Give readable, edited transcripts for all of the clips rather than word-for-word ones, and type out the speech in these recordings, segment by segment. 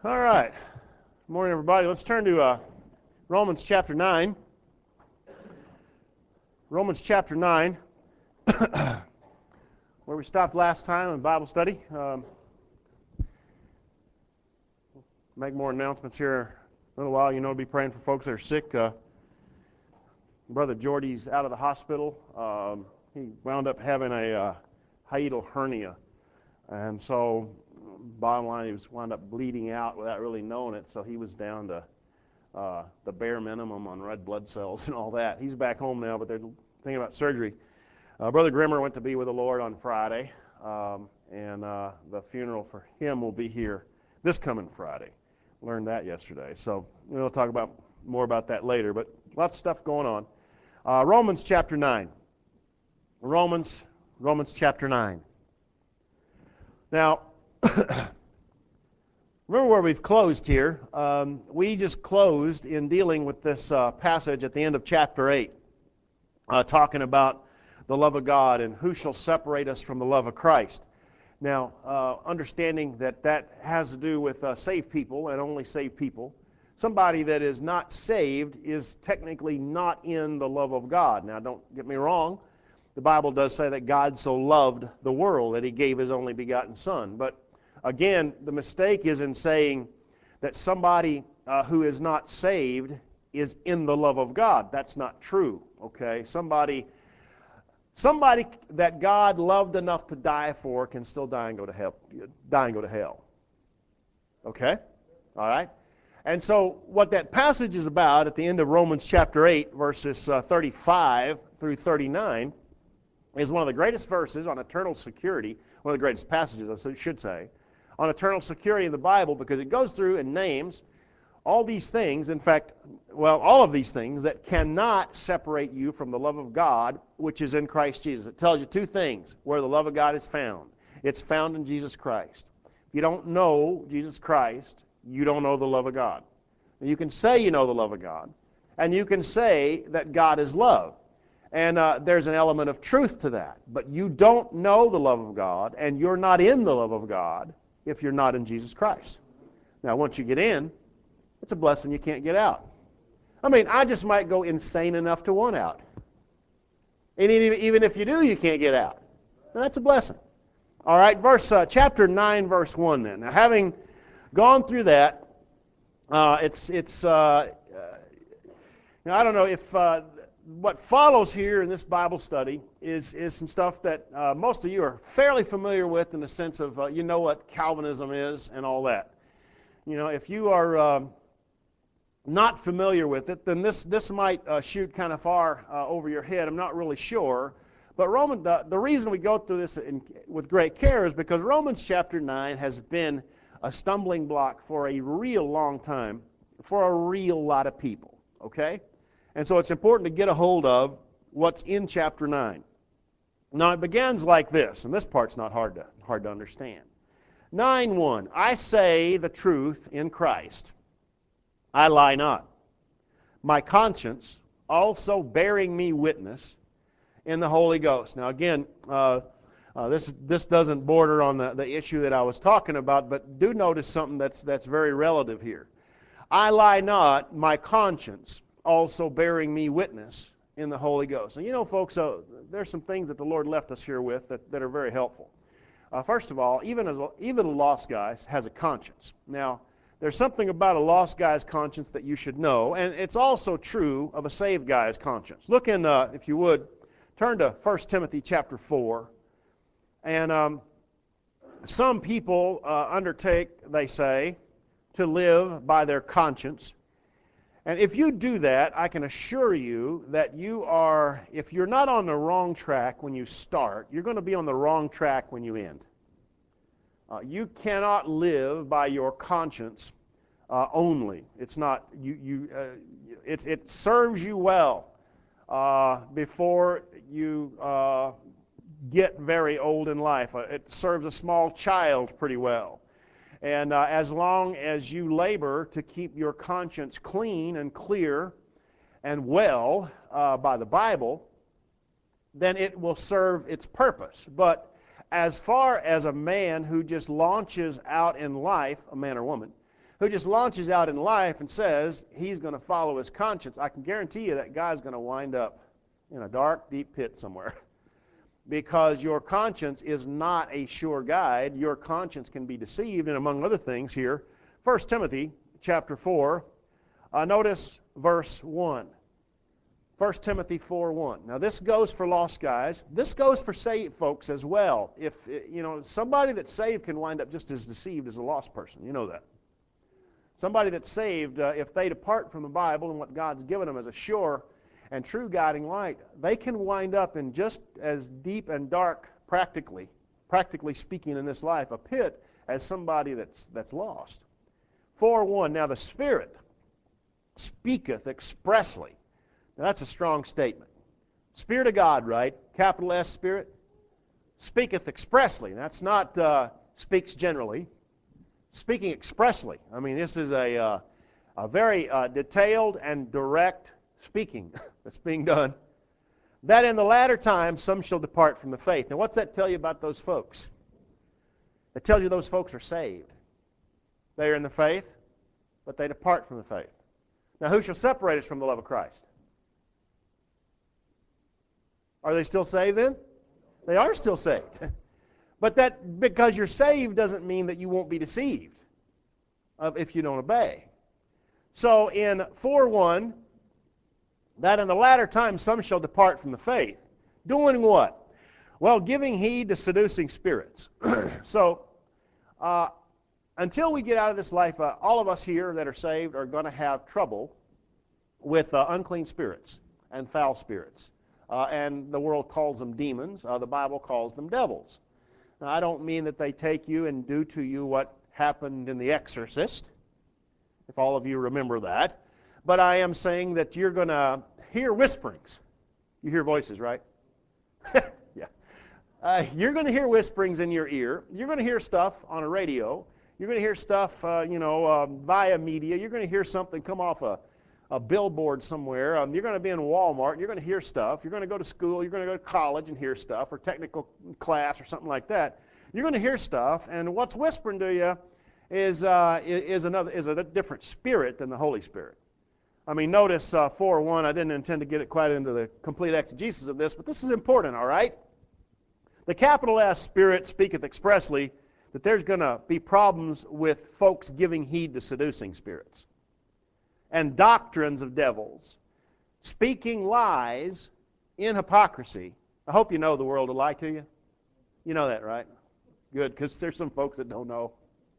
All right. Good morning, everybody. Let's turn to Romans chapter 9. Romans chapter 9, where we stopped last time in Bible study. Make more announcements here in a little while. You know, be praying for folks that are sick. Brother Jordy's out of the hospital. He wound up having a hiatal hernia. And so, bottom line, he wound up bleeding out without really knowing it. So he was down to the bare minimum on red blood cells and all that. He's back home now, but they're thinking about surgery. Brother Grimmer went to be with the Lord on Friday, and the funeral for him will be here this coming Friday. Learned that yesterday. So we'll talk more about that later, but lots of stuff going on. Romans chapter 9. Romans chapter 9. Now, remember where we've closed here. We just closed in dealing with this passage at the end of chapter 8, talking about the love of God and who shall separate us from the love of Christ. Now, understanding that has to do with saved people and only saved people. Somebody that is not saved is technically not in the love of God. Now, don't get me wrong. The Bible does say that God so loved the world that He gave His only begotten Son. But again, the mistake is in saying that somebody who is not saved is in the love of God. That's not true, okay? Somebody that God loved enough to die for can still die and go to hell. Okay? All right? And so what that passage is about at the end of Romans chapter 8, verses 35 through 39, is one of the greatest verses on eternal security, one of the greatest passages, I should say, on eternal security in the Bible, because it goes through and names all these things, in fact, all of these things that cannot separate you from the love of God, which is in Christ Jesus. It tells you two things where the love of God is found. It's found in Jesus Christ. If you don't know Jesus Christ, you don't know the love of God. And you can say you know the love of God, and you can say that God is love. And there's an element of truth to that. But you don't know the love of God, and you're not in the love of God if you're not in Jesus Christ. Now, once you get in, it's a blessing you can't get out. I mean, I just might go insane enough to want out. And even if you do, you can't get out. And that's a blessing. All right, chapter 9, verse 1 then. Now, having gone through that, I don't know if what follows here in this Bible study is some stuff that most of you are fairly familiar with in the sense of you know what Calvinism is and all that. You know, if you are not familiar with it, then this might shoot kind of far over your head. I'm not really sure. But the reason we go through this with great care is because Romans chapter 9 has been a stumbling block for a real long time for a real lot of people. Okay? And so it's important to get a hold of what's in chapter 9. Now it begins like this, and this part's not hard to understand. 9:1, I say the truth in Christ. I lie not. My conscience also bearing me witness in the Holy Ghost. Now again, this doesn't border on the issue that I was talking about, but do notice something that's very relative here. I lie not, my conscience also bearing me witness in the Holy Ghost. And you know, folks, there's some things that the Lord left us here with that are very helpful. First of all, even a lost guy has a conscience. Now, there's something about a lost guy's conscience that you should know, and it's also true of a saved guy's conscience. Look in, if you would, turn to 1 Timothy chapter 4. And some people undertake, they say, to live by their conscience. And if you do that, I can assure you that if you're not on the wrong track when you start, you're going to be on the wrong track when you end. You cannot live by your conscience only. It's not it serves you well before you get very old in life. It serves a small child pretty well. And as long as you labor to keep your conscience clean and clear and well by the Bible, then it will serve its purpose. But as far as a man who just launches out in life, a man or woman, who just launches out in life and says he's going to follow his conscience, I can guarantee you that guy's going to wind up in a dark, deep pit somewhere. Because your conscience is not a sure guide. Your conscience can be deceived, and among other things here, 1 Timothy chapter 4, notice verse 1. 1 Timothy 4:1. Now this goes for lost guys. This goes for saved folks as well. If somebody that's saved can wind up just as deceived as a lost person. You know that. Somebody that's saved, if they depart from the Bible and what God's given them as a sure and true guiding light, they can wind up in just as deep and dark, practically speaking in this life, a pit as somebody that's lost. 4:1. Now the Spirit speaketh expressly. Now that's a strong statement. Spirit of God, right? Capital S Spirit. Speaketh expressly. That's not speaks generally. Speaking expressly. I mean, this is a very detailed and direct speaking that's being done. That in the latter times some shall depart from the faith. Now what's that tell you about those folks? It tells you those folks are saved. They are in the faith, but they depart from the faith. Now who shall separate us from the love of Christ? Are they still saved then? They are still saved. But that because you're saved doesn't mean that you won't be deceived if you don't obey. So in 4:1, that in the latter time some shall depart from the faith. Doing what? Well, giving heed to seducing spirits. So until we get out of this life, all of us here that are saved are going to have trouble with unclean spirits and foul spirits. And the world calls them demons. The Bible calls them devils. Now, I don't mean that they take you and do to you what happened in The Exorcist, if all of you remember that. But I am saying that you're going to hear whisperings. You hear voices, right? Yeah. You're going to hear whisperings in your ear. You're going to hear stuff on a radio. You're going to hear stuff, via media. You're going to hear something come off a billboard somewhere. You're going to be in Walmart and you're going to hear stuff. You're going to go to school, you're going to go to college and hear stuff, or technical class or something like that. You're going to hear stuff, and what's whispering to you is a different spirit than the Holy Spirit. I mean, notice 4:1. I didn't intend to get it quite into the complete exegesis of this, but this is important, all right? The capital S Spirit speaketh expressly that there's going to be problems with folks giving heed to seducing spirits and doctrines of devils, speaking lies in hypocrisy. I hope you know the world will lie to you. You know that, right? Good, because there's some folks that don't know.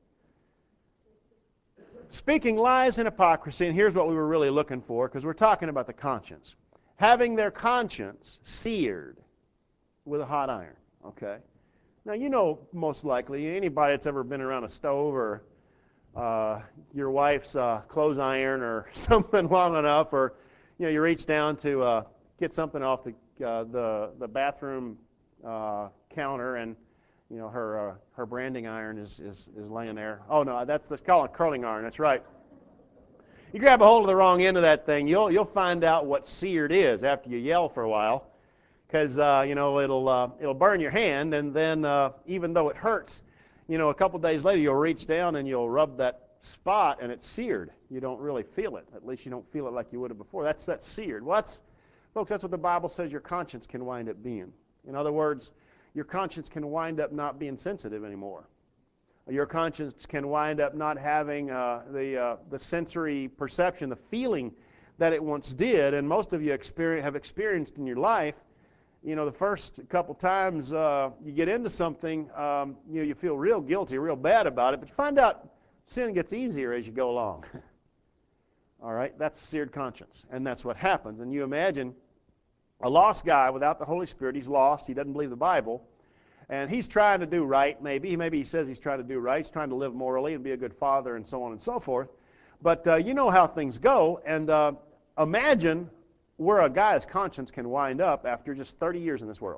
Speaking lies in hypocrisy, and here's what we were really looking for, because we're talking about the conscience. Having their conscience seared with a hot iron, okay? Now, you know, most likely, anybody that's ever been around a stove or your wife's clothes iron or something long enough, or you reach down to get something off the bathroom counter, and her branding iron is laying there. Oh no, that's called a curling iron. That's right. You grab a hold of the wrong end of that thing, you'll find out what seared is after you yell for a while, because it'll burn your hand, and then even though it hurts, a couple days later you'll reach down and you'll rub that spot and it's seared. You don't really feel it. At least you don't feel it like you would have before. That's seared. Well, folks, that's what the Bible says your conscience can wind up being. In other words, your conscience can wind up not being sensitive anymore. Your conscience can wind up not having the sensory perception, the feeling that it once did, and most of you have experienced in your life. The first couple times you get into something, you feel real guilty, real bad about it, but you find out sin gets easier as you go along. All right, that's seared conscience, and that's what happens. And you imagine a lost guy without the Holy Spirit. He's lost. He doesn't believe the Bible, and he's trying to do right. Maybe he says he's trying to do right. He's trying to live morally and be a good father and so on and so forth. But you know how things go, and imagine where a guy's conscience can wind up after just 30 years in this world.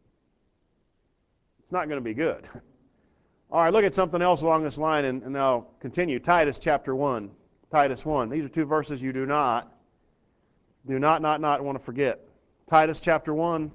It's not going to be good. All right, look at something else along this line, and I'll continue. Titus chapter 1. Titus 1. These are two verses you do not want to forget. Titus chapter 1.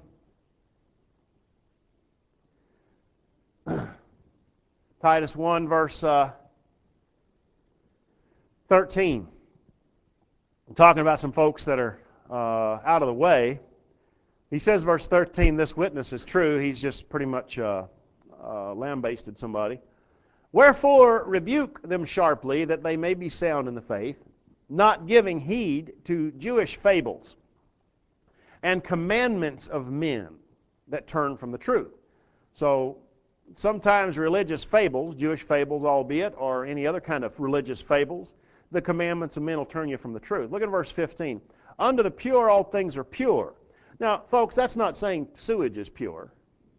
Titus 1 verse 13. I'm talking about some folks that are out of the way. He says, verse 13, this witness is true. He's just pretty much lambasted somebody. Wherefore rebuke them sharply, that they may be sound in the faith, not giving heed to Jewish fables and commandments of men that turn from the truth. So sometimes religious fables, Jewish fables albeit, or any other kind of religious fables, the commandments of men will turn you from the truth. Look at verse 15. Unto the pure all things are pure. Now, folks, that's not saying sewage is pure.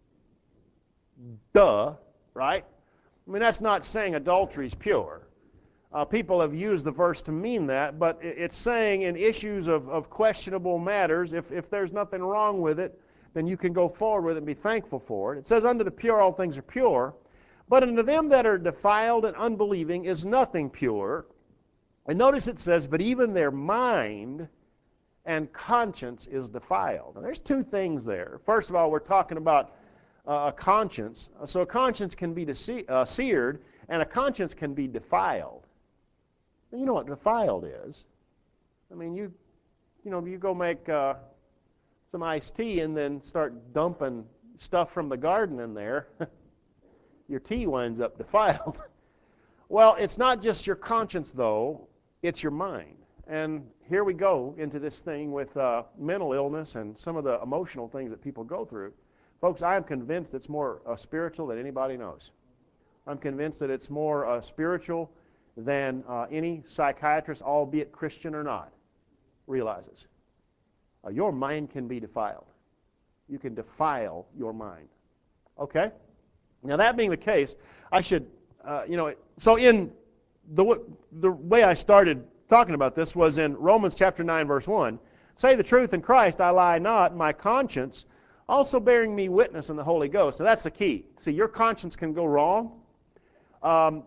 Duh, right? I mean, that's not saying adultery is pure. People have used the verse to mean that, but it's saying in issues of questionable matters, if there's nothing wrong with it, then you can go forward with it and be thankful for it. It says, unto the pure all things are pure, but unto them that are defiled and unbelieving is nothing pure. And notice it says, but even their mind and conscience is defiled. Now, there's two things there. First of all, we're talking about a conscience. So a conscience can be seared, and a conscience can be defiled. And you know what defiled is. I mean, you go make some iced tea and then start dumping stuff from the garden in there. Your tea winds up defiled. Well, it's not just your conscience, though. It's your mind. And here we go into this thing with mental illness and some of the emotional things that people go through. Folks, I am convinced it's more spiritual than anybody knows. I'm convinced that it's more spiritual than any psychiatrist, albeit Christian or not, realizes. Your mind can be defiled. You can defile your mind. Okay? Now, that being the case, I should, so in the way I started talking about this was in Romans chapter 9, verse 1. Say the truth in Christ, I lie not, my conscience also bearing me witness in the Holy Ghost. Now, that's the key. See, your conscience can go wrong, and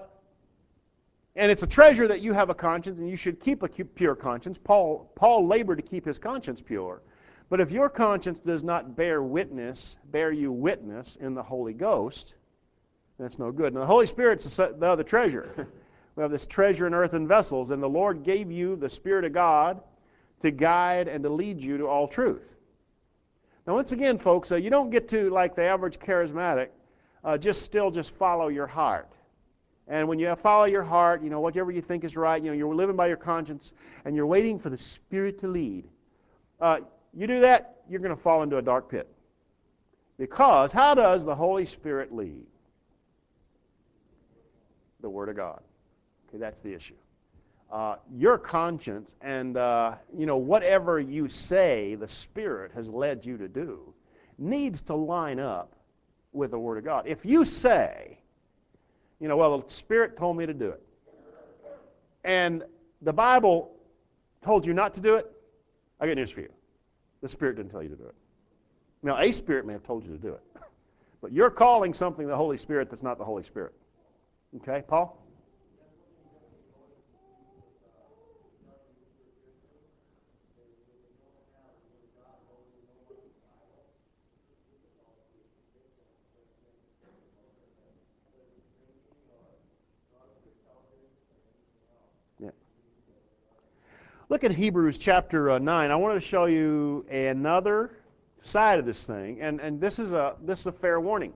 it's a treasure that you have a conscience, and you should keep a pure conscience. Paul labored to keep his conscience pure. But if your conscience does not bear you witness in the Holy Ghost, that's no good. Now, the Holy Spirit's the other treasure. We have this treasure in earthen vessels, and the Lord gave you the Spirit of God to guide and to lead you to all truth. Now, once again, folks, you don't get to, like the average charismatic, just follow your heart. And when you follow your heart, whatever you think is right, you're living by your conscience, and you're waiting for the Spirit to lead. You do that, you're going to fall into a dark pit. Because how does the Holy Spirit lead? The Word of God. Okay, that's the issue. Your conscience and, whatever you say the Spirit has led you to do needs to line up with the Word of God. If you say, well, the Spirit told me to do it, and the Bible told you not to do it, I got news for you. The Spirit didn't tell you to do it. Now, a spirit may have told you to do it, but you're calling something the Holy Spirit that's not the Holy Spirit. Okay, Paul? Yeah. Look at Hebrews chapter 9. I wanted to show you another side of this thing, and this is a fair warning.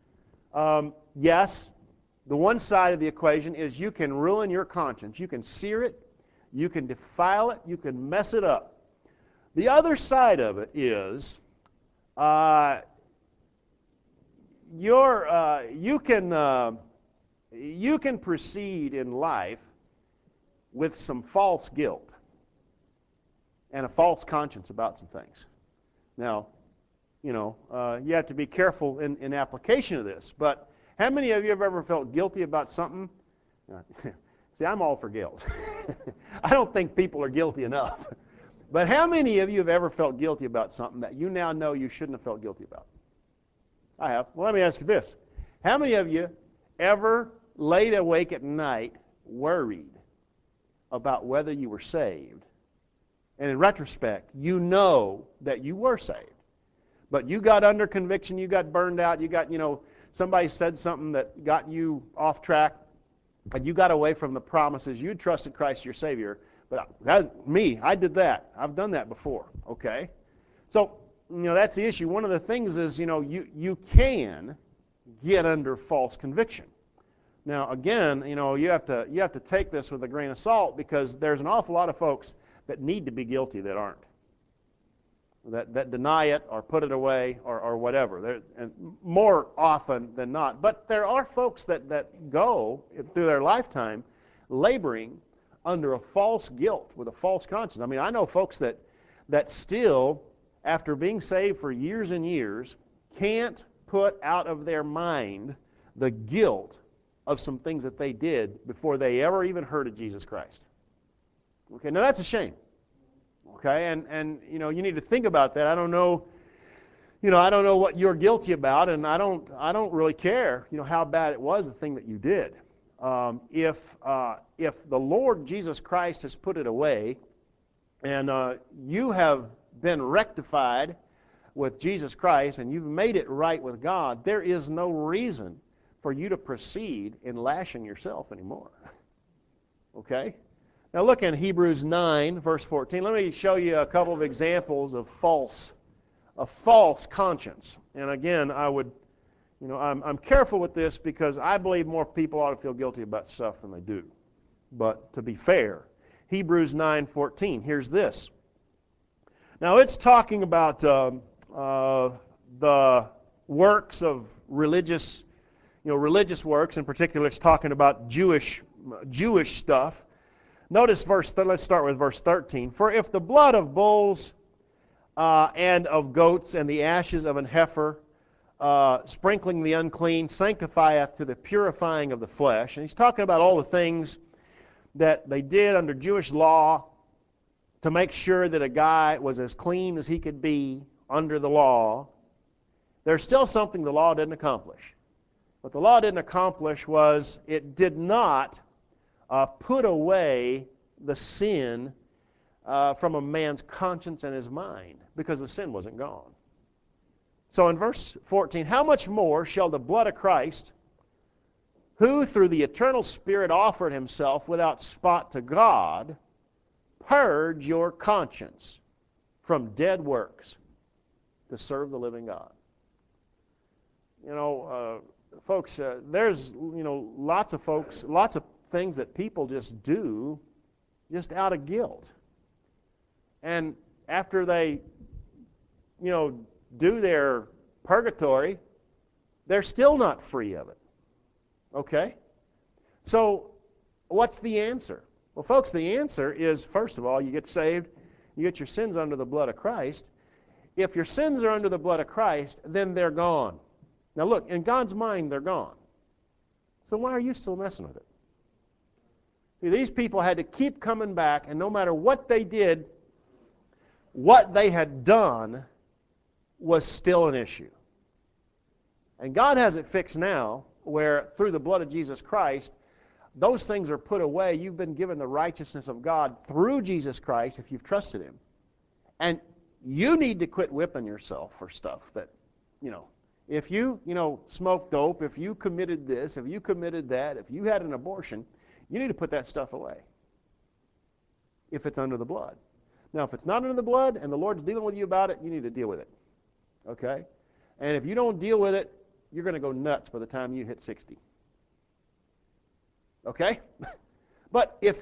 Yes, the one side of the equation is you can ruin your conscience. You can sear it, you can defile it, you can mess it up. The other side of it is you can proceed in life with some false guilt and a false conscience about some things. Now, you have to be careful in application of this, but how many of you have ever felt guilty about something? See, I'm all for guilt. I don't think people are guilty enough. But how many of you have ever felt guilty about something that you now know you shouldn't have felt guilty about? I have. Well, let me ask you this. How many of you ever laid awake at night worried about whether you were saved? And in retrospect, you know that you were saved. But you got under conviction, you got burned out, you got, somebody said something that got you off track, and you got away from the promises. You trusted Christ your Savior. But I did that. I've done that before. Okay? So, that's the issue. One of the things is, you can get under false conviction. Now, again, you have to take this with a grain of salt, because there's an awful lot of folks that need to be guilty that aren't. That deny it or put it away or whatever. And more often than not. But there are folks that go through their lifetime laboring under a false guilt with a false conscience. I mean, I know folks that still, after being saved for years and years, can't put out of their mind the guilt of some things that they did before they ever even heard of Jesus Christ. Okay, now that's a shame. Okay, and you need to think about that. I don't know what you're guilty about, and I don't really care, how bad it was, the thing that you did. If the Lord Jesus Christ has put it away, and you have been rectified with Jesus Christ, and you've made it right with God, there is no reason for you to proceed in lashing yourself anymore. Okay? Now look in Hebrews 9, verse 14. Let me show you a couple of examples of false conscience. And again, I'm careful with this, because I believe more people ought to feel guilty about stuff than they do. But to be fair, Hebrews 9:14. Here's this. Now it's talking about the works of religious works. In particular, it's talking about Jewish stuff. Notice let's start with verse 13. For if the blood of bulls and of goats and the ashes of an heifer, sprinkling the unclean, sanctifieth to the purifying of the flesh. And he's talking about all the things that they did under Jewish law to make sure that a guy was as clean as he could be under the law. There's still something the law didn't accomplish. What the law didn't accomplish was it did not put away the sin from a man's conscience and his mind, because the sin wasn't gone. So in verse 14, how much more shall the blood of Christ, who through the eternal Spirit offered himself without spot to God, purge your conscience from dead works to serve the living God? Folks, there's lots of things that people just do just out of guilt. And after they do their purgatory, they're still not free of it. Okay? So what's the answer? Well, folks, the answer is, first of all, you get saved, you get your sins under the blood of Christ. If your sins are under the blood of Christ, then they're gone. Now look, in God's mind, they're gone. So why are you still messing with it? See, these people had to keep coming back, and no matter what they did, what they had done was still an issue. And God has it fixed now, where through the blood of Jesus Christ, those things are put away. You've been given the righteousness of God through Jesus Christ if you've trusted Him. And you need to quit whipping yourself for stuff that, if you, smoked dope, if you committed this, if you committed that, if you had an abortion, you need to put that stuff away if it's under the blood. Now, if it's not under the blood and the Lord's dealing with you about it, you need to deal with it. Okay? And if you don't deal with it, you're going to go nuts by the time you hit 60. Okay? But if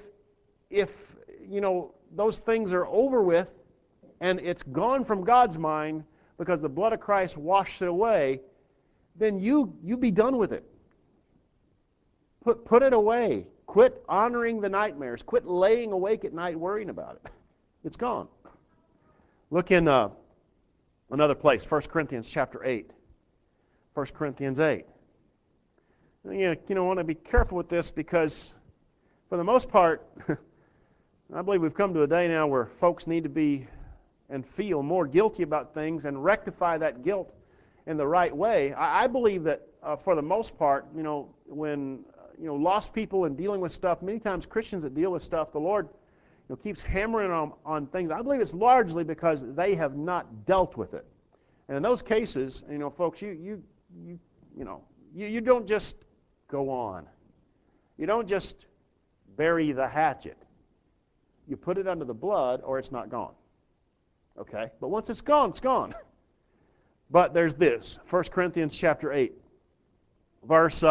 those things are over with and it's gone from God's mind because the blood of Christ washed it away, then you be done with it. Put it away. Quit honoring the nightmares. Quit laying awake at night worrying about it. It's gone. Look in another place, 1 Corinthians chapter 8. 1 Corinthians 8. You want to be careful with this, because for the most part, I believe we've come to a day now where folks need to be and feel more guilty about things and rectify that guilt in the right way. I believe that for the most part, when lost people and dealing with stuff, many times Christians that deal with stuff, the Lord keeps hammering on things. I believe it's largely because they have not dealt with it. And in those cases, folks, you don't just go on. You don't just bury the hatchet. You put it under the blood or it's not gone. Okay? But once it's gone, it's gone. But there's this, 1 Corinthians chapter 8, verse,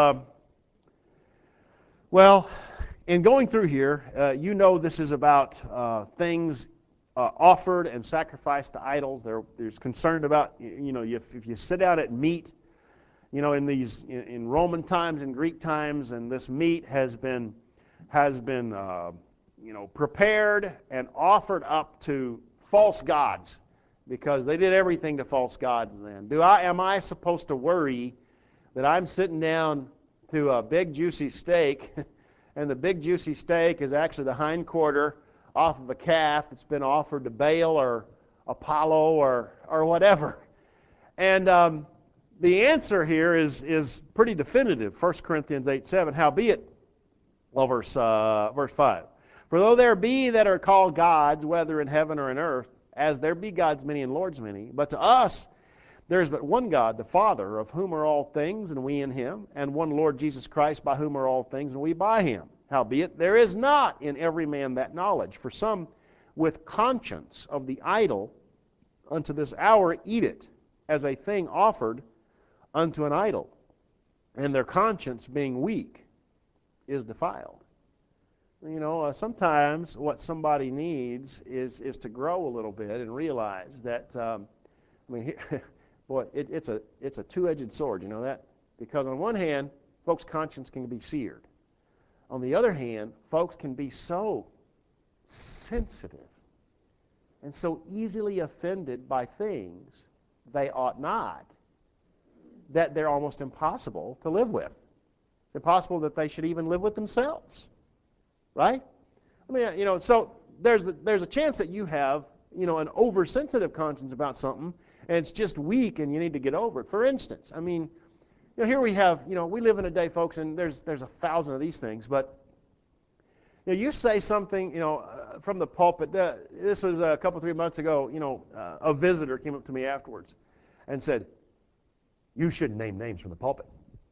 in going through here, you know this is about things offered and sacrificed to idols. There's concern about, if you sit down at meat, in Roman times and Greek times, and this meat has been prepared and offered up to false gods, because they did everything to false gods then. Am I supposed to worry that I'm sitting down to a big juicy steak, and the big juicy steak is actually the hind quarter off of a calf that's been offered to Baal or Apollo or whatever? And the answer here is pretty definitive. 1 Corinthians 8:7. Howbeit, verse 5. For though there be that are called gods, whether in heaven or in earth, as there be gods many and lords many, but to us there is but one God, the Father, of whom are all things, and we in him, and one Lord Jesus Christ, by whom are all things, and we by him. Howbeit, there is not in every man that knowledge. For some, with conscience of the idol, unto this hour eat it, as a thing offered unto an idol, and their conscience, being weak, is defiled. Sometimes what somebody needs is to grow a little bit and realize that, it's a two-edged sword, you know that? Because on one hand, folks' conscience can be seared. On the other hand, folks can be so sensitive and so easily offended by things they ought not, that they're almost impossible to live with. It's impossible that they should even live with themselves. Right? So there's a chance that you have, an oversensitive conscience about something, and it's just weak and you need to get over it. For instance, here we have, we live in a day, folks, and there's 1,000 of these things, but you say something, from the pulpit. This was a couple, 3 months ago, a visitor came up to me afterwards and said, "You shouldn't name names from the pulpit."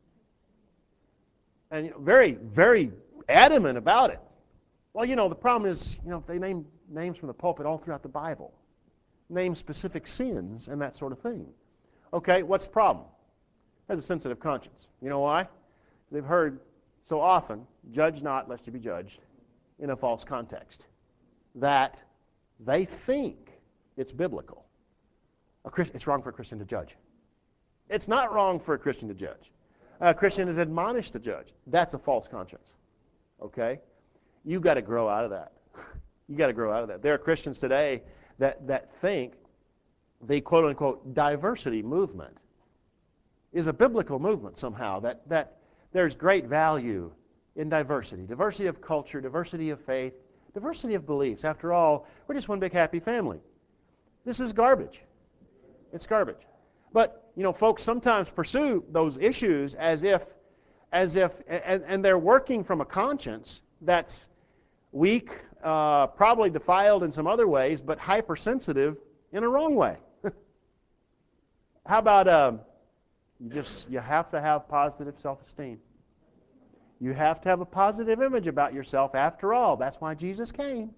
And very, very adamant about it. Well, the problem is, if they name names from the pulpit all throughout the Bible, name specific sins and that sort of thing. Okay, what's the problem? Has a sensitive conscience. You know why? They've heard so often, "Judge not, lest you be judged," in a false context, that they think it's biblical. It's wrong for a Christian to judge. It's not wrong for a Christian to judge. A Christian is admonished to judge. That's a false conscience. Okay? You've got to grow out of that. You've got to grow out of that. There are Christians today that think the quote-unquote diversity movement is a biblical movement somehow, that there's great value in diversity. Diversity of culture, diversity of faith, diversity of beliefs. After all, we're just one big happy family. This is garbage. It's garbage. But, folks sometimes pursue those issues as if, and they're working from a conscience that's weak, probably defiled in some other ways, but hypersensitive in a wrong way. How about you have to have positive self-esteem. You have to have a positive image about yourself. After all, that's why Jesus came.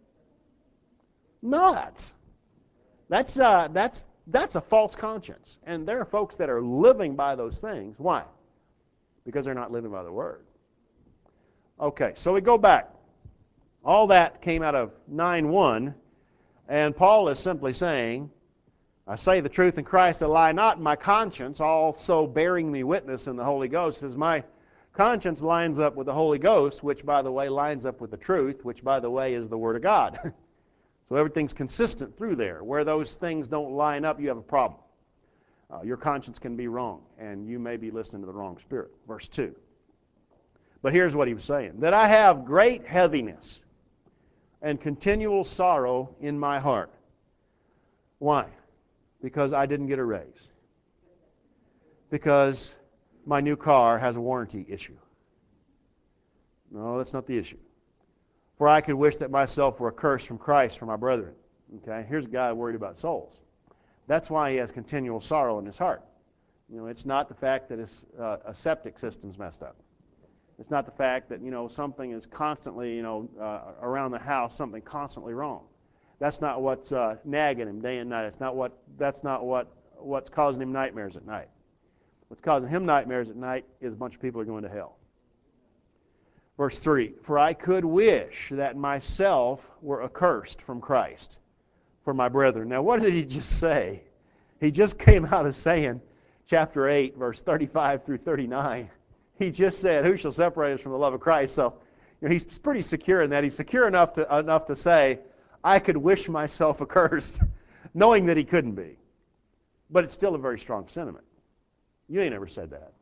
Nuts. That's a false conscience. And there are folks that are living by those things. Why? Because they're not living by the Word. Okay, so we go back. All that came out of 9:1, and Paul is simply saying, "I say the truth in Christ, I lie not in my conscience, also bearing me witness in the Holy Ghost," as my conscience lines up with the Holy Ghost, which, by the way, lines up with the truth, which, by the way, is the Word of God. So everything's consistent through there. Where those things don't line up, you have a problem. Your conscience can be wrong, and you may be listening to the wrong spirit. Verse 2. But here's what he was saying. "That I have great heaviness and continual sorrow in my heart." Why? Because I didn't get a raise. Because my new car has a warranty issue. No, that's not the issue. "For I could wish that myself were accursed from Christ for my brethren." Okay, here's a guy worried about souls. That's why he has continual sorrow in his heart. It's not the fact that his septic system's messed up. It's not the fact that, something is constantly, around the house, something constantly wrong. That's not what's nagging him day and night. That's not what's causing him nightmares at night. What's causing him nightmares at night is a bunch of people are going to hell. Verse 3, for I could wish that myself were accursed from Christ for my brethren. Now, what did he just say? He just came out of saying, chapter 8, verse 35 through 39, he just said, who shall separate us from the love of Christ? So he's pretty secure in that. He's secure enough to say, I could wish myself accursed, knowing that he couldn't be. But it's still a very strong sentiment. You ain't ever said that.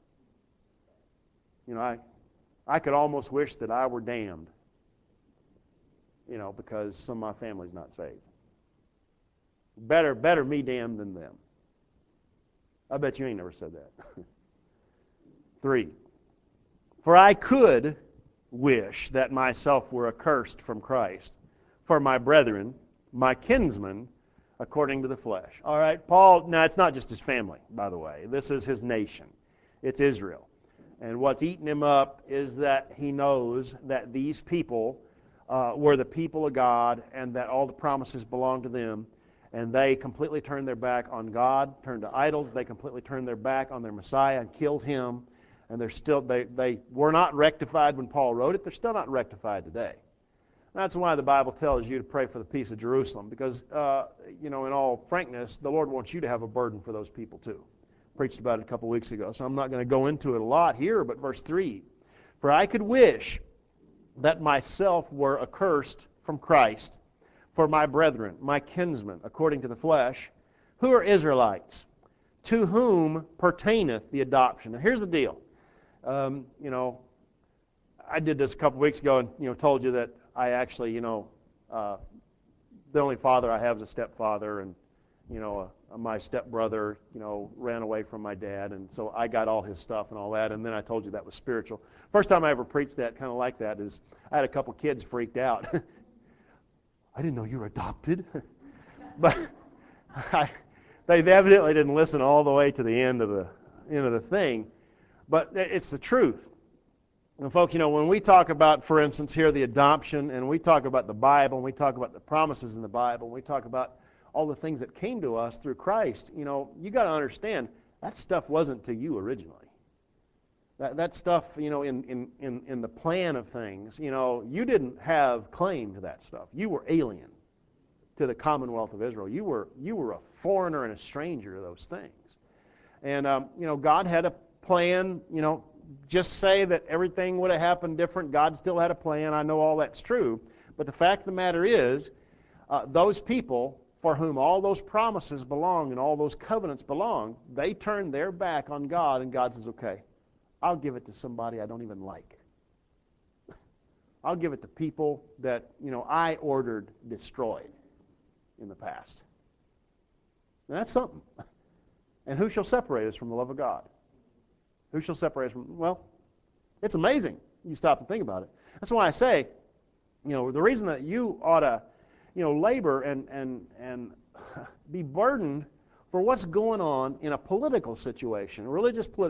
I could almost wish that I were damned, because some of my family's not saved. Better me damned than them. I bet you ain't never said that. 3, for I could wish that myself were accursed from Christ for my brethren, my kinsmen, according to the flesh. All right, Paul, now it's not just his family, by the way. This is his nation. It's Israel. And what's eating him up is that he knows that these people were the people of God and that all the promises belong to them. And they completely turned their back on God, turned to idols. They completely turned their back on their Messiah and killed him. And they were not rectified when Paul wrote it. They're still not rectified today. That's why the Bible tells you to pray for the peace of Jerusalem, because, in all frankness, the Lord wants you to have a burden for those people too. Preached about it a couple weeks ago, so I'm not going to go into it a lot here, but verse 3, for I could wish that myself were accursed from Christ for my brethren, my kinsmen, according to the flesh, who are Israelites, to whom pertaineth the adoption. Now here's the deal. I did this a couple weeks ago and, told you that I actually, the only father I have is a stepfather, and, my stepbrother, ran away from my dad, and so I got all his stuff and all that, and then I told you that was spiritual. First time I ever preached that, kind of like that, is I had a couple kids freaked out. I didn't know you were adopted. But they evidently didn't listen all the way to the end of the thing. But it's the truth. And folks, when we talk about, for instance, here the adoption, and we talk about the Bible, and we talk about the promises in the Bible, and we talk about all the things that came to us through Christ, you got to understand that stuff wasn't to you originally. That stuff, in the plan of things, you didn't have claim to that stuff. You were alien to the Commonwealth of Israel. You were a foreigner and a stranger to those things. And God had a plan. Just say that everything would have happened different. God still had a plan. I know all that's true. But the fact of the matter is, those people for whom all those promises belong and all those covenants belong, they turned their back on God, and God says, okay, I'll give it to somebody I don't even like. I'll give it to people that, I ordered destroyed in the past. And that's something. And who shall separate us from the love of God? Who shall separate us from, well, it's amazing. You stop and think about it. That's why I say, the reason that you ought to, labor and be burdened for what's going on in a political situation, a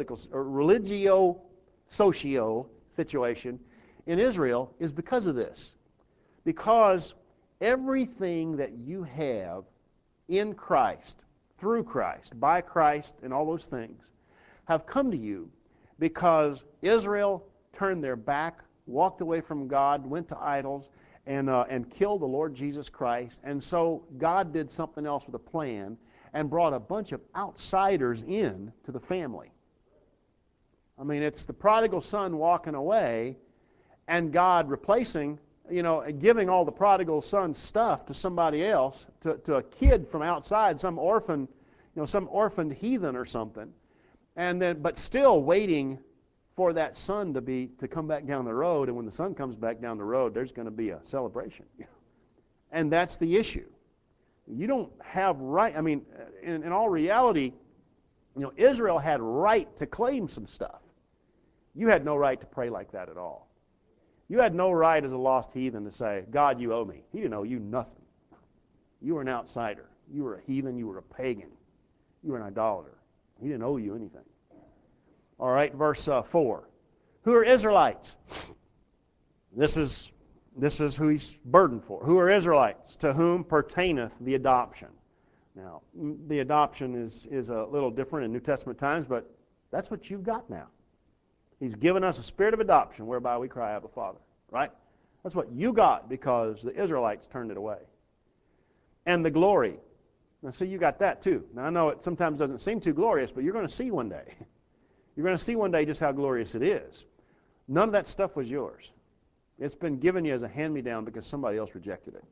religio-socio situation in Israel is because of this. Because everything that you have in Christ, through Christ, by Christ, and all those things have come to you because Israel turned their back, walked away from God, went to idols, and killed the Lord Jesus Christ. And so God did something else with a plan and brought a bunch of outsiders in to the family. I mean, it's the prodigal son walking away and God replacing, giving all the prodigal son's stuff to somebody else, to a kid from outside, some orphan, some orphaned heathen or something. And then, but still waiting for that son to come back down the road, and when the son comes back down the road, there's going to be a celebration. And that's the issue. You don't have right, I mean, in all reality, Israel had right to claim some stuff. You had no right to pray like that at all. You had no right as a lost heathen to say, God, you owe me. He didn't owe you nothing. You were an outsider. You were a heathen. You were a pagan. You were an idolater. He didn't owe you anything. All right, verse 4. Who are Israelites? This is who he's burdened for. Who are Israelites? To whom pertaineth the adoption. Now, the adoption is a little different in New Testament times, but that's what you've got now. He's given us a spirit of adoption whereby we cry, Abba, Father. Right? That's what you got because the Israelites turned it away. And the glory. Now, see, you got that too. Now, I know it sometimes doesn't seem too glorious, but you're going to see one day. You're going to see one day just how glorious it is. None of that stuff was yours. It's been given you as a hand-me-down because somebody else rejected it.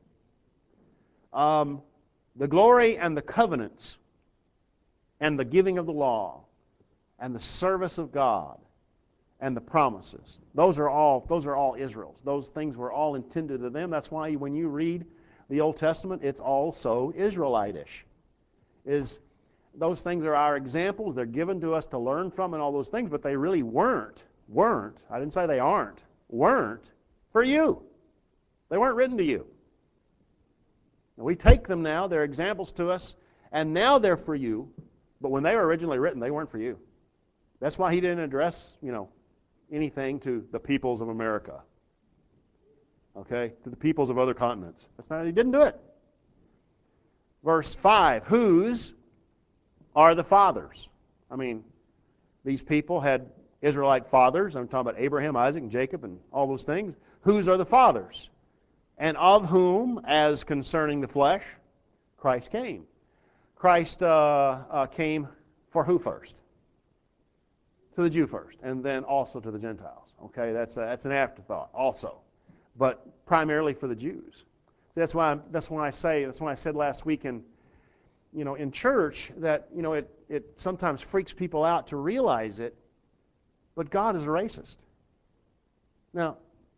The glory and the covenants and the giving of the law and the service of God and the promises. Those are all Israel's. Those things were all intended to them. That's why when you read the Old Testament, it's all so Israelitish. Those things are our examples. They're given to us to learn from and all those things, but they really weren't, I didn't say they weren't for you. They weren't written to you. We take them now, they're examples to us, and now they're for you, but when they were originally written, they weren't for you. That's why he didn't address, anything to the peoples of America. Okay? To the peoples of other continents. He didn't do it. Verse 5, whose are the fathers? These people had Israelite fathers. I'm talking about Abraham, Isaac, and Jacob, and all those things. Whose are the fathers? And of whom, as concerning the flesh, Christ came. Christ came for who first? To the Jew first, and then also to the Gentiles. Okay, that's an afterthought also, but primarily for the Jews. That's why I said last week in church that it sometimes freaks people out to realize it, but God is a racist. Now,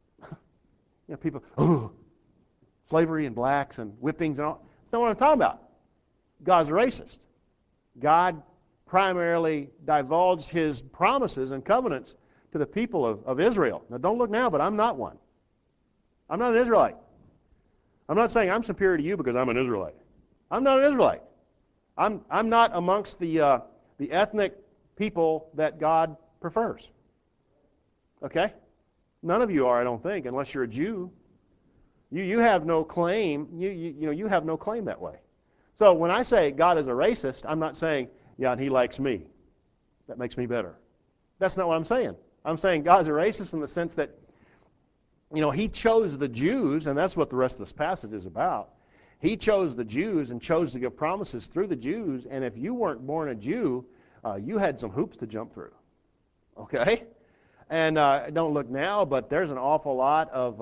people, slavery and blacks and whippings and all. That's not what I'm talking about. God's a racist. God primarily divulged his promises and covenants to the people of Israel. Now, don't look now, but I'm not one. I'm not an Israelite. I'm not saying I'm superior to you because I'm an Israelite. I'm not an Israelite. I'm not amongst the ethnic people that God prefers. Okay? None of you are, I don't think, unless you're a Jew. You have no claim. You have no claim that way. So when I say God is a racist, I'm not saying, yeah, and he likes me. That makes me better. That's not what I'm saying. I'm saying God's a racist in the sense that, he chose the Jews, and that's what the rest of this passage is about. He chose the Jews and chose to give promises through the Jews, and if you weren't born a Jew, you had some hoops to jump through. Okay? And don't look now, but there's an awful lot of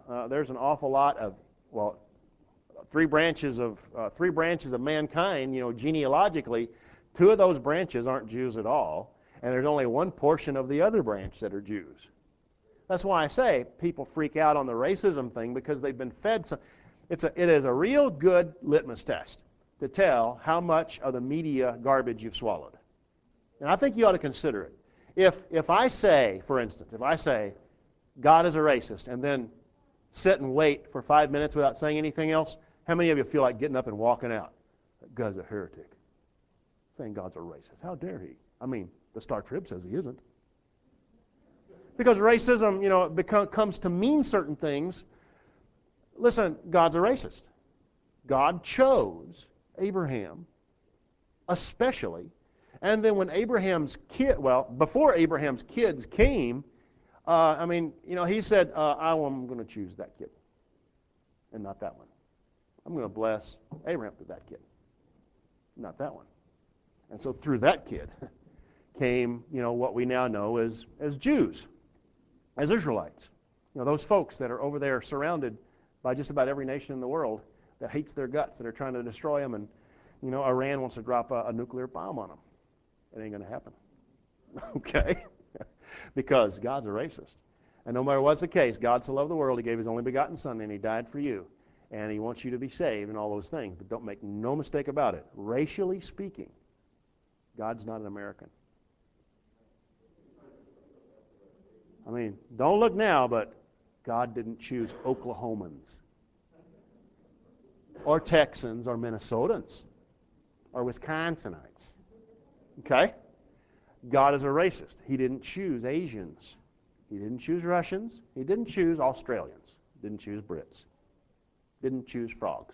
three branches of mankind. Genealogically, two of those branches aren't Jews at all, and there's only one portion of the other branch that are Jews. That's why I say people freak out on the racism thing because they've been fed some. It is a real good litmus test to tell how much of the media garbage you've swallowed, and I think you ought to consider it. If I say, for instance, God is a racist and then sit and wait for 5 minutes without saying anything else, how many of you feel like getting up and walking out? God's a heretic. Saying God's a racist. How dare he? The Star Trib says he isn't. Because racism, comes to mean certain things. Listen, God's a racist. God chose Abraham, especially. And then when before Abraham's kids came, he said, I'm going to choose that kid and not that one. I'm going to bless Abraham through that kid, not that one. And so through that kid came, what we now know as Jews, as Israelites. Those folks that are over there surrounded by just about every nation in the world that hates their guts, that are trying to destroy them, and, Iran wants to drop a nuclear bomb on them. It ain't going to happen. Okay? Because God's a racist. And no matter what's the case, God so loved the world, he gave his only begotten Son, and he died for you. And he wants you to be saved and all those things. But don't make no mistake about it. Racially speaking, God's not an American. Don't look now, but God didn't choose Oklahomans or Texans or Minnesotans or Wisconsinites. Okay? God is a racist. He didn't choose Asians. He didn't choose Russians. He didn't choose Australians. Didn't choose Brits. Didn't choose frogs.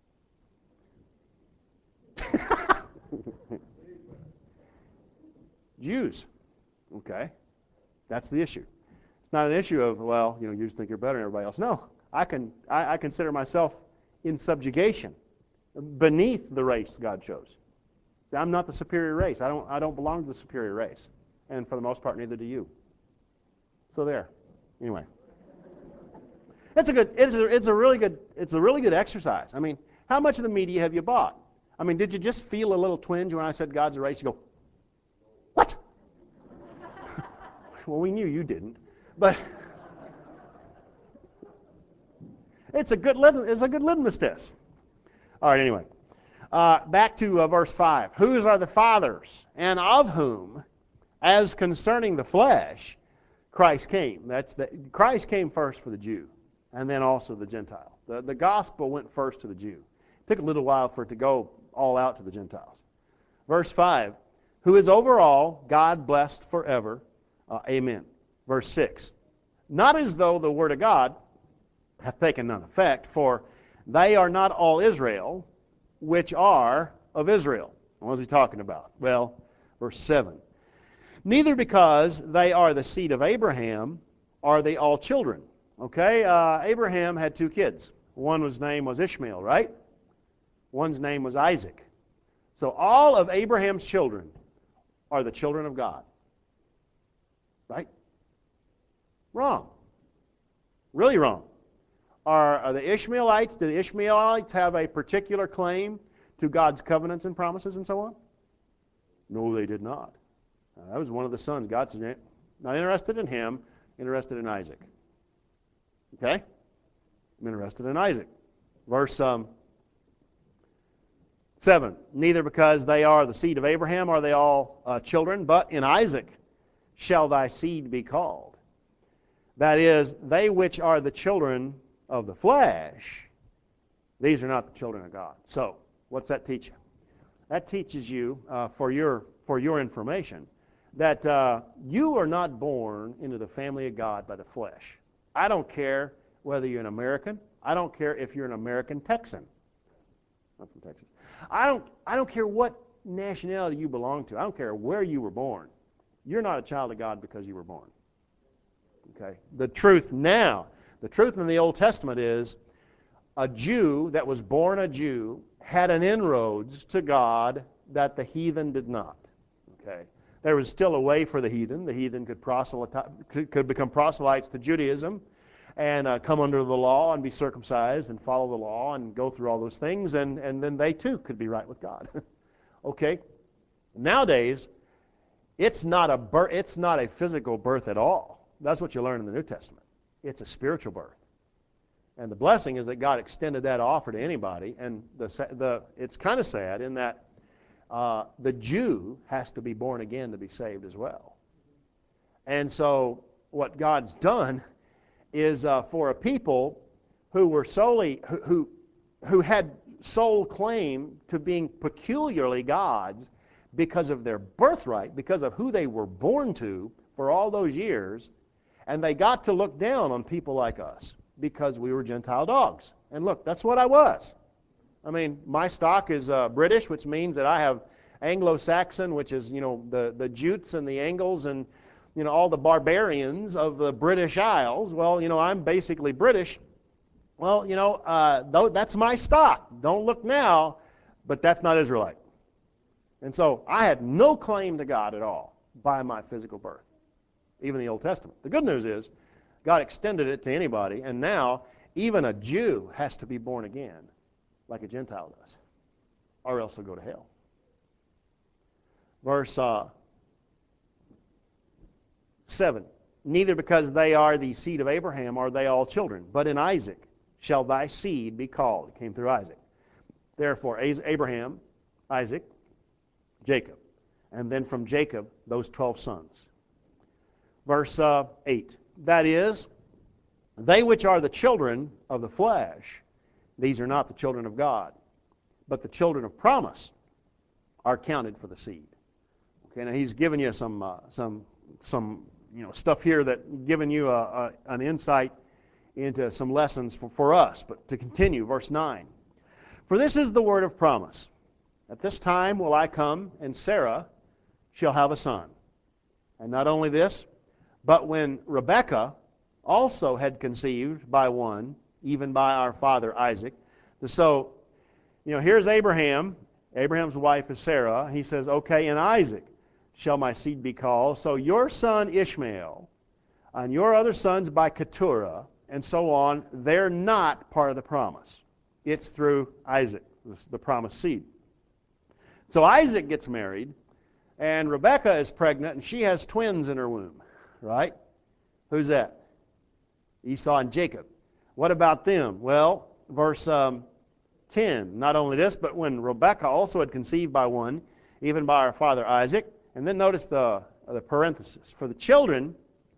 Jews. Okay. That's the issue. It's not an issue of, well, you just think you're better than everybody else. No. I consider myself in subjugation beneath the race God chose. I'm not the superior race. I don't belong to the superior race. And for the most part, neither do you. So there. Anyway. It's a really good exercise. I mean, how much of the media have you bought? I mean, did you just feel a little twinge when I said God's a race? You go, what? Well, we knew you didn't. But it's a good litmus test. All right, anyway. Back to verse 5. Whose are the fathers, and of whom, as concerning the flesh, Christ came. Christ came first for the Jew, and then also the Gentile. The gospel went first to the Jew. It took a little while for it to go all out to the Gentiles. Verse 5. Who is over all, God blessed forever. Amen. Verse 6. Not as though the word of God hath taken none effect, for they are not all Israel, which are of Israel. What is he talking about? Well, verse 7. Neither because they are the seed of Abraham are they all children. Okay, Abraham had two kids. One's name was Ishmael, right? One's name was Isaac. So all of Abraham's children are the children of God. Right? Wrong. Really wrong. Are the Ishmaelites, do the Ishmaelites have a particular claim to God's covenants and promises and so on? No, they did not. That was one of the sons. God said, not interested in him, interested in Isaac. Okay? I'm interested in Isaac. Verse 7. Neither because they are the seed of Abraham are they all children, but in Isaac shall thy seed be called. That is, they which are the children of the flesh, these are not the children of God. So, what's that teach you? That teaches you, for your information, that you are not born into the family of God by the flesh. I don't care whether you're an American. I don't care if you're an American Texan. I'm from Texas. I don't care what nationality you belong to. I don't care where you were born. You're not a child of God because you were born. Okay? The truth in the Old Testament is a Jew that was born a Jew had an inroads to God that the heathen did not. Okay? There was still a way for the heathen. The heathen could become proselytes to Judaism and come under the law and be circumcised and follow the law and go through all those things, and then they too could be right with God. Okay? Nowadays, it's not a physical birth at all. That's what you learn in the New Testament. It's a spiritual birth. And the blessing is that God extended that offer to anybody, and it's kind of sad in that the Jew has to be born again to be saved as well. And so what God's done is for a people who were who had sole claim to being peculiarly God's because of their birthright, because of who they were born to for all those years, and they got to look down on people like us because we were Gentile dogs. And look, that's what I was. I mean, my stock is British, which means that I have Anglo-Saxon, which is, the Jutes and the Angles and, all the barbarians of the British Isles. Well, I'm basically British. Well, that's my stock. Don't look now, but that's not Israelite. And so I had no claim to God at all by my physical birth, even the Old Testament. The good news is God extended it to anybody, and now even a Jew has to be born again like a Gentile does, or else they'll go to hell. Verse 7, neither because they are the seed of Abraham are they all children, but in Isaac shall thy seed be called. It came through Isaac. Therefore, Abraham, Isaac, Jacob, and then from Jacob, those 12 sons. Verse 8, that is, they which are the children of the flesh, these are not the children of God, but the children of promise are counted for the seed. Okay, now he's given you some stuff here that giving you an insight into some lessons for us. But to continue, verse 9. For this is the word of promise. At this time will I come, and Sarah shall have a son. And not only this, but when Rebekah also had conceived by one, even by our father Isaac. So, here's Abraham. Abraham's wife is Sarah. He says, okay, and Isaac shall my seed be called. So your son Ishmael, and your other sons by Keturah, and so on, they're not part of the promise. It's through Isaac, the promised seed. So Isaac gets married, and Rebekah is pregnant, and she has twins in her womb, right? Who's that? Esau and Jacob. What about them? Well, verse 10. Not only this, but when Rebekah also had conceived by one, even by our father Isaac. And then notice the parenthesis. For the children,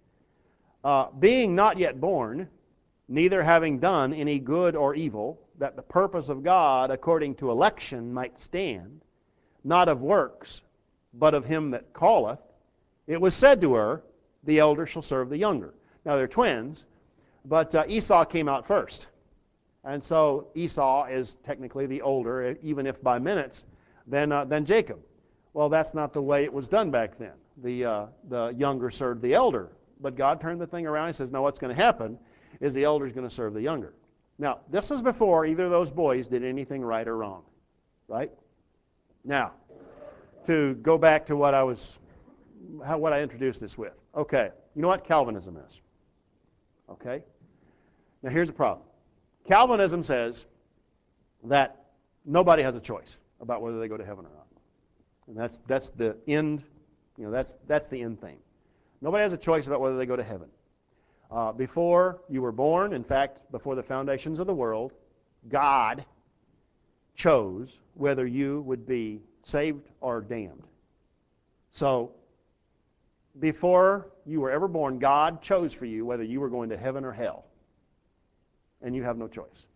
being not yet born, neither having done any good or evil, that the purpose of God according to election might stand, not of works, but of him that calleth, it was said to her, the elder shall serve the younger. Now they're twins, but Esau came out first. And so Esau is technically the older, even if by minutes, than Jacob. Well, that's not the way it was done back then. The younger served the elder. But God turned the thing around and says, no, what's going to happen is the elder is going to serve the younger. Now, this was before either of those boys did anything right or wrong. Right? Now, to go back to what I introduced this with. Okay, you know what Calvinism is? Okay? Now here's the problem. Calvinism says that nobody has a choice about whether they go to heaven or not. And that's the end, that's the end thing. Nobody has a choice about whether they go to heaven. Before you were born, in fact, before the foundations of the world, God chose whether you would be saved or damned. So, before you were ever born, God chose for you whether you were going to heaven or hell. And you have no choice.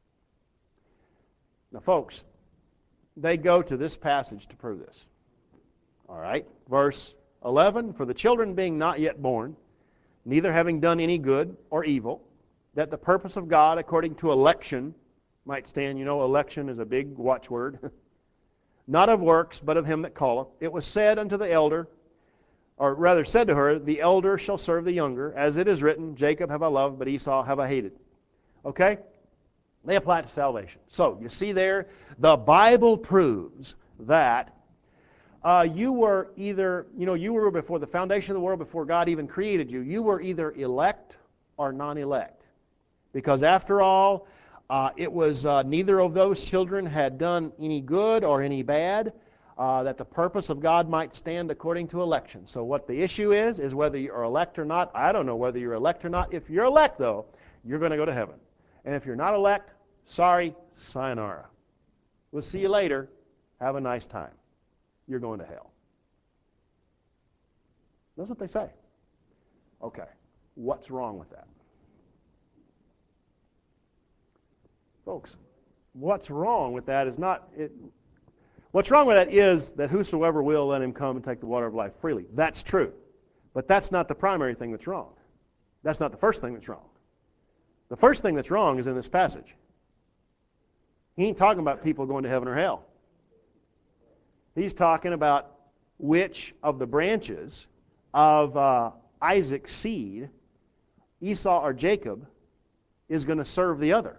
Now, folks, they go to this passage to prove this. All right, verse 11, for the children being not yet born, neither having done any good or evil, that the purpose of God according to election might stand. Election is a big watchword. Not of works, but of him that calleth. It was said unto the elder, or rather said to her, the elder shall serve the younger, as it is written, Jacob have I loved, but Esau have I hated. Okay? They apply it to salvation. So, you see there, the Bible proves that you were either, you were before the foundation of the world, before God even created you, you were either elect or non-elect. Because after all, it was neither of those children had done any good or any bad, that the purpose of God might stand according to election. So what the issue is whether you are elect or not. I don't know whether you're elect or not. If you're elect, though, you're going to go to heaven. And if you're not elect, sorry, sayonara. We'll see you later. Have a nice time. You're going to hell. That's what they say. Okay, what's wrong with that? Folks, what's wrong with that is not it. What's wrong with that is that whosoever will, let him come and take the water of life freely. That's true. But that's not the primary thing that's wrong. That's not the first thing that's wrong. The first thing that's wrong is in this passage. He ain't talking about people going to heaven or hell. He's talking about which of the branches of Isaac's seed, Esau or Jacob, is going to serve the other.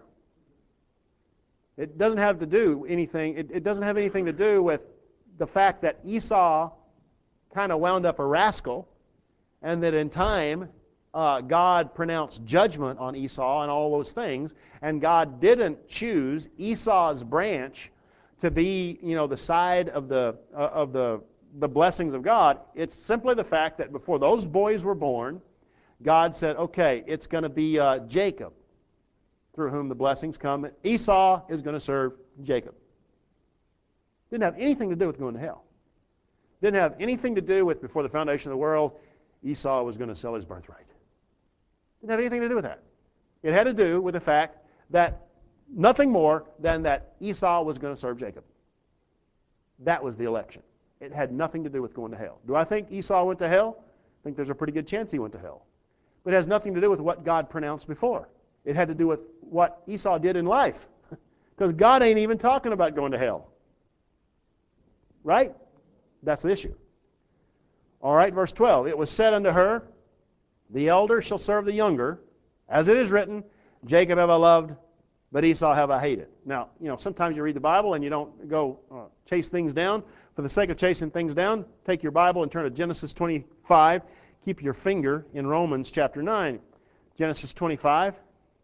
It doesn't have to do anything. It doesn't have anything to do with the fact that Esau kind of wound up a rascal, and that in time God pronounced judgment on Esau and all those things, and God didn't choose Esau's branch to be, the side of the blessings of God. It's simply the fact that before those boys were born, God said, okay, it's going to be Jacob through whom the blessings come. Esau is going to serve Jacob. Didn't have anything to do with going to hell. Didn't have anything to do with before the foundation of the world, Esau was going to sell his birthright. Didn't have anything to do with that. It had to do with the fact that nothing more than that Esau was going to serve Jacob. That was the election. It had nothing to do with going to hell. Do I think Esau went to hell? think there's a pretty good chance he went to hell. But it has nothing to do with what God pronounced before. It had to do with what Esau did in life. Because God ain't even talking about going to hell. Right? That's the issue. All right, verse 12. It was said unto her, the elder shall serve the younger. As it is written, Jacob have I loved, but Esau have I hated. Now, sometimes you read the Bible and you don't go chase things down. For the sake of chasing things down, take your Bible and turn to Genesis 25. Keep your finger in Romans chapter 9. Genesis 25.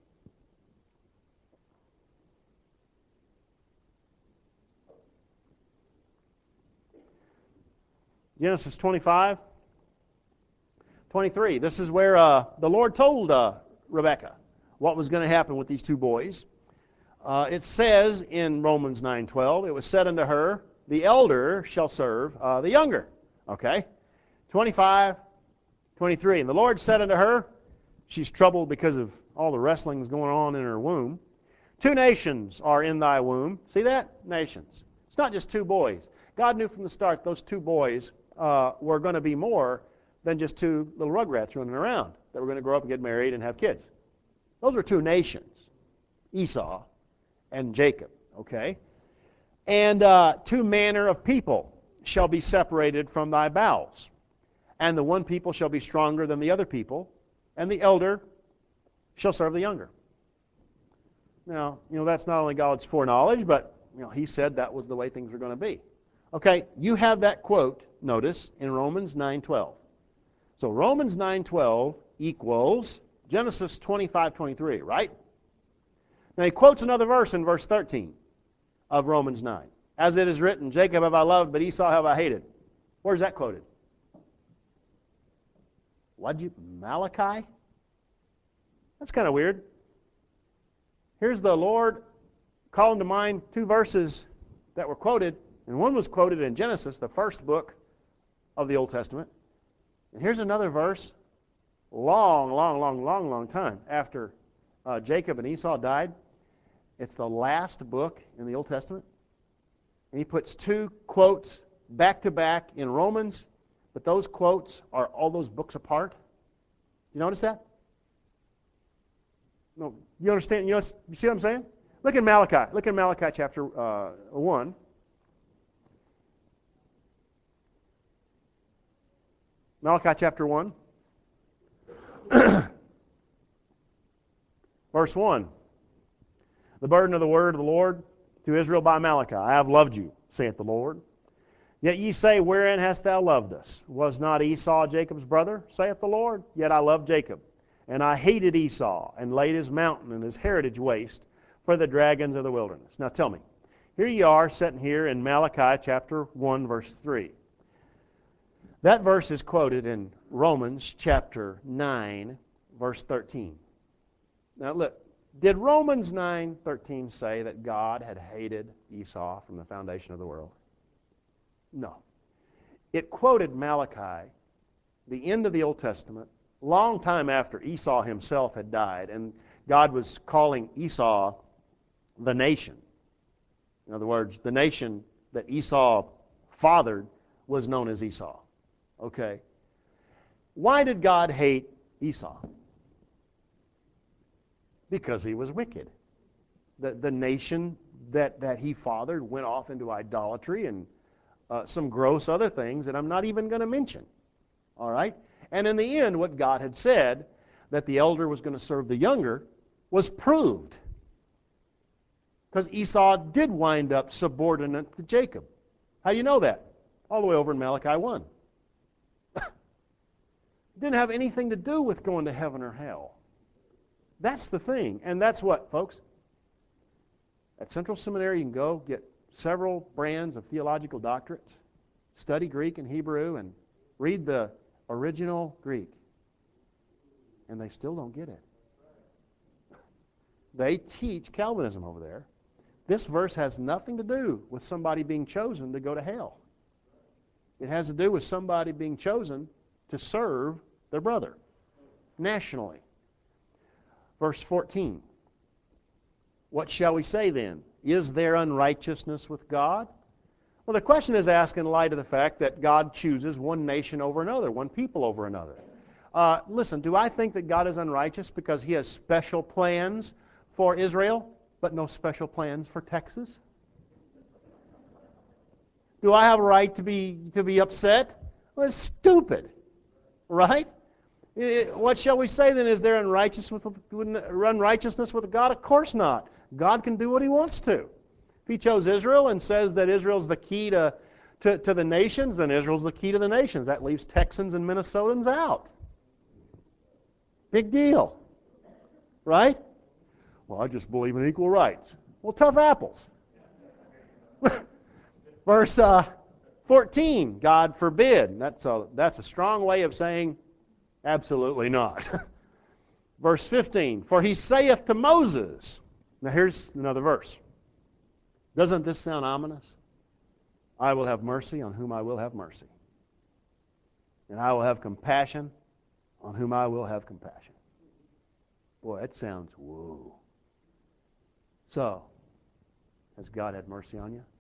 Genesis 25, 23. This is where the Lord told Rebekah what was going to happen with these two boys. It says in Romans 9:12, it was said unto her, the elder shall serve the younger. Okay? 25, 23. And the Lord said unto her, she's troubled because of all the wrestlings going on in her womb. 2 nations are in thy womb. See that? Nations. It's not just 2 boys. God knew from the start those 2 boys were going to be more than just 2 little rugrats running around that were going to grow up and get married and have kids. Those were 2 nations, Esau and Jacob. Okay? And 2 manner of people shall be separated from thy bowels. And the one people shall be stronger than the other people, and the elder shall serve the younger. Now, that's not only God's foreknowledge, but he said that was the way things were going to be. Okay, you have that quote, notice, in Romans 9:12. So Romans 9:12 equals Genesis 25:23, right? Now he quotes another verse in verse 13 of Romans 9. As it is written, Jacob have I loved, but Esau have I hated. Where's that quoted? Malachi? That's kind of weird. Here's the Lord calling to mind 2 verses that were quoted, and one was quoted in Genesis, the first book of the Old Testament. And here's another verse, long time after Jacob and Esau died. It's the last book in the Old Testament. And he puts 2 quotes back to back in Romans, but those quotes are all those books apart. You notice that? No, you understand? You see what I'm saying? Look at Malachi. Look at Malachi chapter 1. Malachi chapter 1. Verse 1. The burden of the word of the Lord to Israel by Malachi. I have loved you, saith the Lord. Yet ye say, wherein hast thou loved us? Was not Esau Jacob's brother, saith the Lord? Yet I loved Jacob. And I hated Esau, and laid his mountain and his heritage waste for the dragons of the wilderness. Now tell me, here you are sitting here in Malachi chapter 1, verse 3. That verse is quoted in Romans chapter 9, verse 13. Now look, did Romans 9:13 say that God had hated Esau from the foundation of the world? No. It quoted Malachi, the end of the Old Testament, long time after Esau himself had died, and God was calling Esau the nation. In other words, the nation that Esau fathered was known as Esau. Okay. Why did God hate Esau? Because he was wicked. The nation that he fathered went off into idolatry and some gross other things that I'm not even going to mention. All right? And in the end, what God had said, that the elder was going to serve the younger, was proved. Because Esau did wind up subordinate to Jacob. How do you know that? All the way over in Malachi 1. It didn't have anything to do with going to heaven or hell. That's the thing. And that's what, folks? At Central Seminary, you can go get several brands of theological doctorates, study Greek and Hebrew, and read the original Greek. And they still don't get it. They teach Calvinism over there. This verse has nothing to do with somebody being chosen to go to hell. It has to do with somebody being chosen to serve their brother nationally. Verse 14. What shall we say then? Is there unrighteousness with God? Well, the question is asked in light of the fact that God chooses one nation over another, one people over another. Listen, do I think that God is unrighteous because He has special plans for Israel, but no special plans for Texas? Do I have a right to be upset? Well, it's stupid, right? What shall we say then? Is there unrighteousness with God? Of course not. God can do what He wants to. If He chose Israel and says that Israel's the key to the nations, then Israel's the key to the nations. That leaves Texans and Minnesotans out. Big deal, right? Well, I just believe in equal rights. Well, tough apples. Verse 14, God forbid. That's a strong way of saying absolutely not. Verse 15, for He saith to Moses. Now here's another verse. Doesn't this sound ominous? I will have mercy on whom I will have mercy. And I will have compassion on whom I will have compassion. Boy, that sounds whoa. So, has God had mercy on you?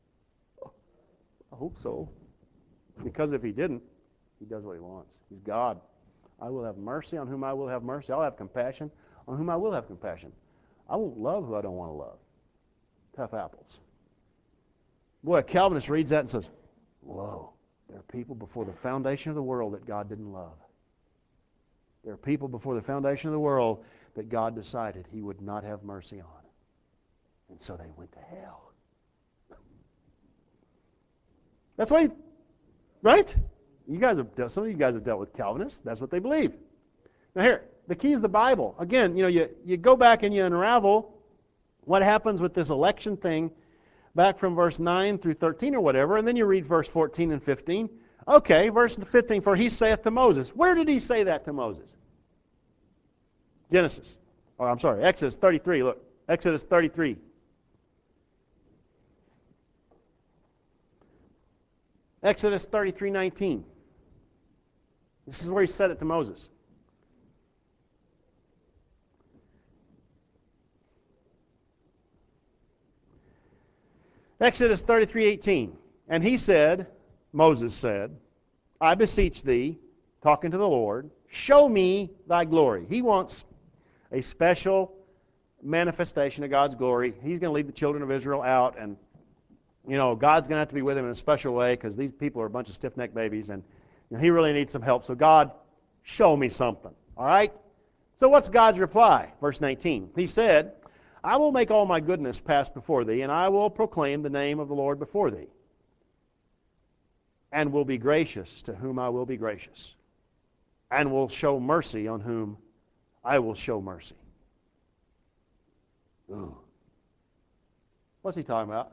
I hope so. Because if He didn't, He does what He wants. He's God. I will have mercy on whom I will have mercy. I'll have compassion on whom I will have compassion. I won't love who I don't want to love. Tough apples. Boy, a Calvinist reads that and says, whoa, there are people before the foundation of the world that God didn't love. There are people before the foundation of the world that God decided He would not have mercy on. And so they went to hell. That's why, right? Some of you guys have dealt with Calvinists. That's what they believe. Now here, the key is the Bible. Again, you go back and you unravel what happens with this election thing back from verse 9 through 13 or whatever, and then you read verse 14 and 15. Okay, verse 15, for He saith to Moses. Where did He say that to Moses? Exodus 33. Look, Exodus 33. Exodus 33:19. This is where He said it to Moses. Exodus 33:18. And he said, Moses said, I beseech thee, talking to the Lord, show me thy glory. He wants a special manifestation of God's glory. He's going to lead the children of Israel out, and God's going to have to be with him in a special way because these people are a bunch of stiff-necked babies, and he really needs some help. So God, show me something. All right? So what's God's reply? Verse 19. He said, I will make all my goodness pass before thee, and I will proclaim the name of the Lord before thee, and will be gracious to whom I will be gracious, and will show mercy on whom I will show mercy. Ooh. What's he talking about?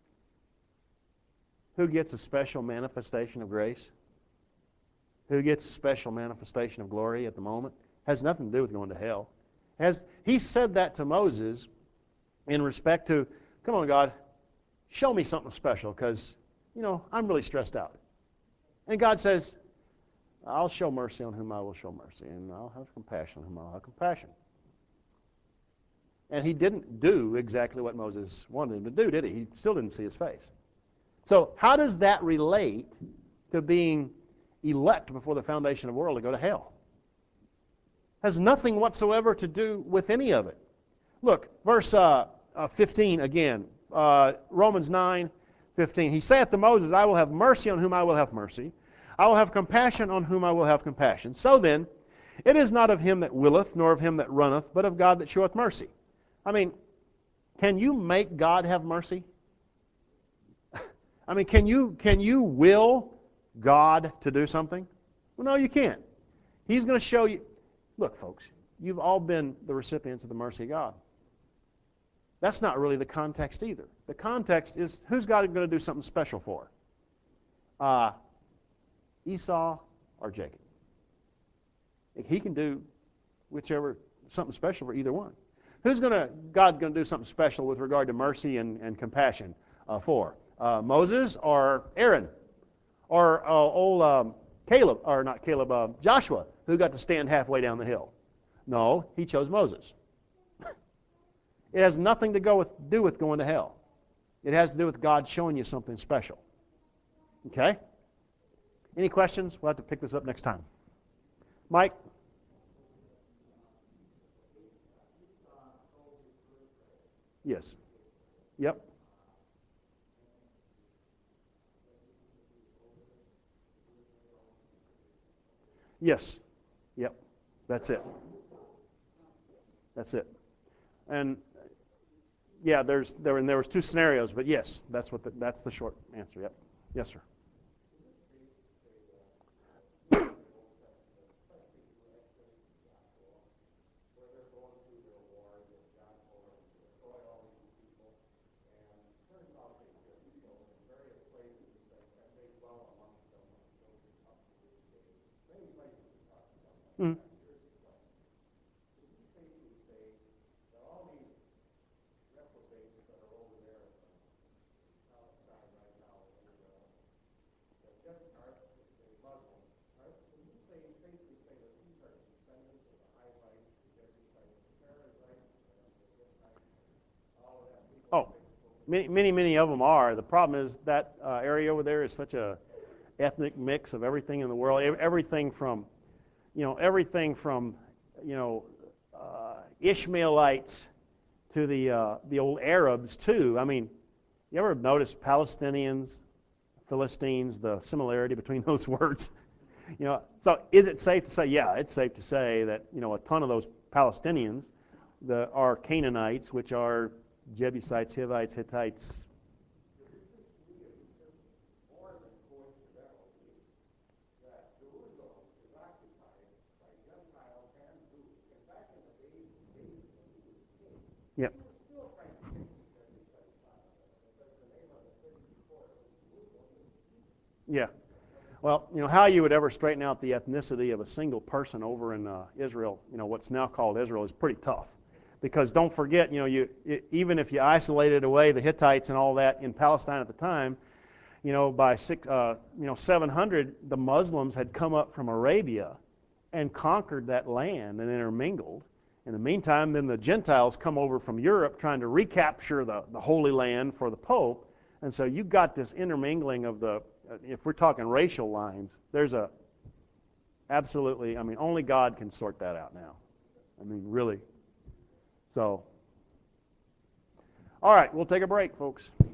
Who gets a special manifestation of grace? Who gets a special manifestation of glory at the moment? Has nothing to do with going to hell. He said that to Moses in respect to, come on, God, show me something special because, I'm really stressed out. And God says, I'll show mercy on whom I will show mercy, and I'll have compassion on whom I'll have compassion. And He didn't do exactly what Moses wanted him to do, did He? He still didn't see His face. So how does that relate to being elect before the foundation of the world to go to hell? Has nothing whatsoever to do with any of it. Look, verse 15 again, Romans 9:15. He saith to Moses, I will have mercy on whom I will have mercy. I will have compassion on whom I will have compassion. So then, it is not of him that willeth, nor of him that runneth, but of God that showeth mercy. I mean, can you make God have mercy? I mean, can you will God to do something? Well, no, you can't. He's going to show you. Look, folks, you've all been the recipients of the mercy of God. That's not really the context either. The context is, who's God going to do something special for? Esau or Jacob? He can do something special for either one. Who's God going to do something special with regard to mercy and compassion for? Moses or Aaron? Or old Caleb, or not Caleb, Joshua, who got to stand halfway down the hill? No, he chose Moses. It has nothing to do with going to hell. It has to do with God showing you something special. Okay? Any questions? We'll have to pick this up next time. Mike? Yes. Yep. Yes. Yep. That's it. That's it. And yeah, there was two scenarios, but yes, that's the short answer. Yep. Yes, sir. Mm. Oh, many of them are. The problem is that area over there is such a ethnic mix of everything in the world. Everything from, you know, Ishmaelites to the old Arabs too. I mean, you ever notice Palestinians, Philistines, the similarity between those words? So is it safe to say? Yeah, it's safe to say that a ton of those Palestinians are Canaanites, which are Jebusites, Hivites, Hittites. Yep. Yeah. Well, how you would ever straighten out the ethnicity of a single person over in Israel, what's now called Israel, is pretty tough. Because don't forget, even if you isolated away the Hittites and all that in Palestine at the time, by 700, the Muslims had come up from Arabia and conquered that land and intermingled. In the meantime, then the Gentiles come over from Europe trying to recapture the Holy Land for the Pope. And so you've got this intermingling of if we're talking racial lines, there's absolutely, only God can sort that out now. Really. So, all right, we'll take a break, folks.